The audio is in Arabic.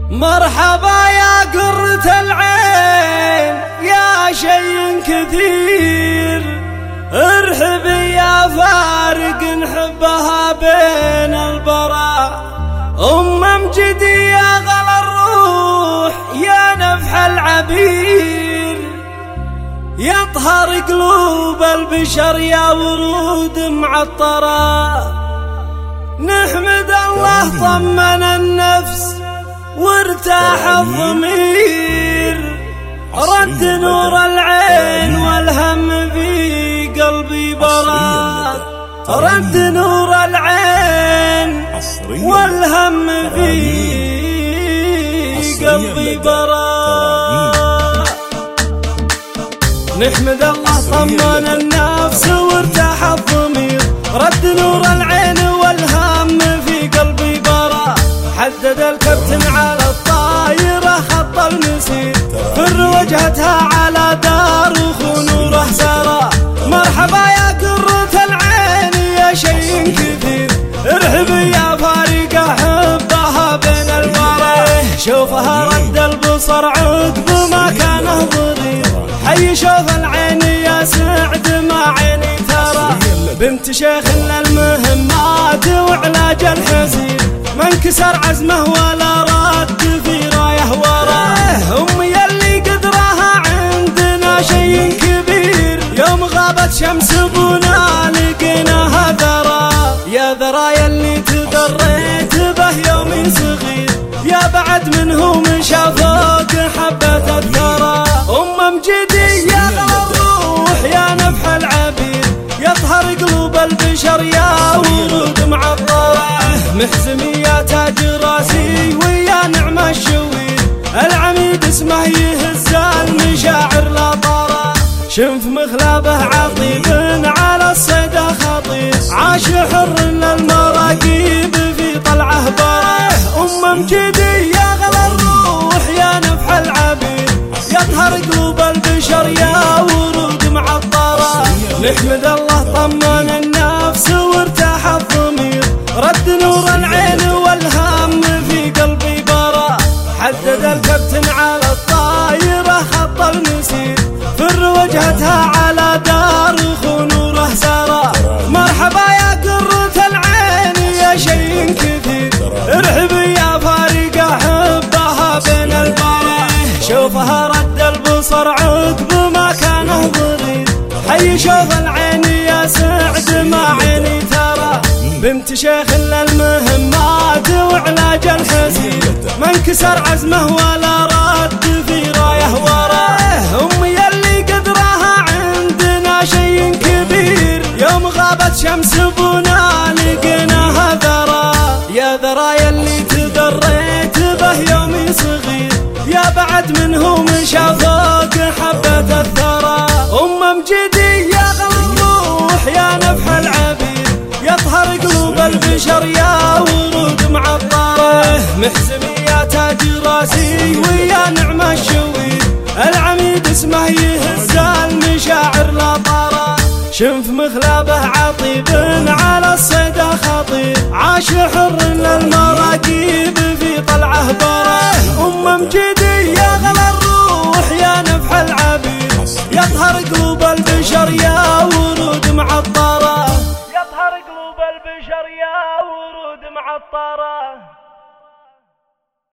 مرحبا يا قرة العين يا شيء كثير، ارحبي يا فارق نحبها بين البراء. أمجدي يا غلا الروح يا نفح العبير، يطهر قلوب البشر يا ورود معطرة. نحمد الله طمن النفس وارتاح الضمير، رد نور العين والهم في قلبي برا. رد نور العين والهم في قلبي برا. نحمد الله طمن النفس وارتاح الضمير، رد نور العين والهم في قلبي برا. حدد الكابتن على الطايرة خط المسير، فر وجهتها على دار وخنوره سرى. مرحبا يا قرة العين يا شيء كثير، ارحبي يا فارقة حبها بين الورى. شوفها رد البصر عقب ما كانه ضرير، حي شوف العين يا سعد ما عيني ترى. بنت شيخ للمهمات وعلاج الحزين، ما انكسر عزمه ولا رد في رايه وراه. أمي اللي قدرها عندنا شيء كبير، يوم غابت شمس ابونا لقيناها ذرى. يا ذرى اللي تضريت به يومي صغير، يا بعد منه مشى فوق حبة الثرى. أمجدي يا غلا الروح يا نفح العبير، يطهر قلوب البشر يا ورود معطرة. محزمي يا تاج راسي ويا نعم الشوير، العميد اسمه يهز المشاعر لا طرى. شنف مخلبه عطيب على الصيد خطير، عاش حر للمراقيب في طلعه بره. أمجدي يا غلا الروح يا نفح العبير، يطهر قلوب البشر يا ورود معطرة. نحمد الله طمن النفس وارتاح الضمير، رد نور العين والهم في قلبي برا. حدد الكابتن على الطايرة خط المسير، فر وجهتها على دار خنوره سرى. مرحبا يا قرة العين يا شيء كثير، ارحبي يا فارقة حبها بين البراء. شوفها رد البصر عقب ما كانه ضرير، حي شوف العين يا سعد ما عيني ترى. بنت شيخ للمهمات وعلاج الحزين، ما انكسر عزمه ولا رد في رايه وراه. أمي اللي قدرها عندنا شيء كبير، يوم غابت شمس ابونا لقيناها ذرى. يا ذرى اللي تضريت به يومي صغير، يا بعد منه مشى فوق حبة الثرى. أمجدي يا غلا الروح يا نفح العبير، يطهر قلوب البشر يا ورود معطرة. محزمي يا تاج راسي ويا نعم الشوير، العميد اسمه يهز المشاعر لا طرى. شنف مخلبه عطيب على الصيد خطير، عاش حر للمراقيب في طلعه بره. أمجدي يا غلا الروح يا نفح العبير، يطهر قلوب البشر يا ورود معطرة. يطهر قلوب البشر يا ورود معطرة.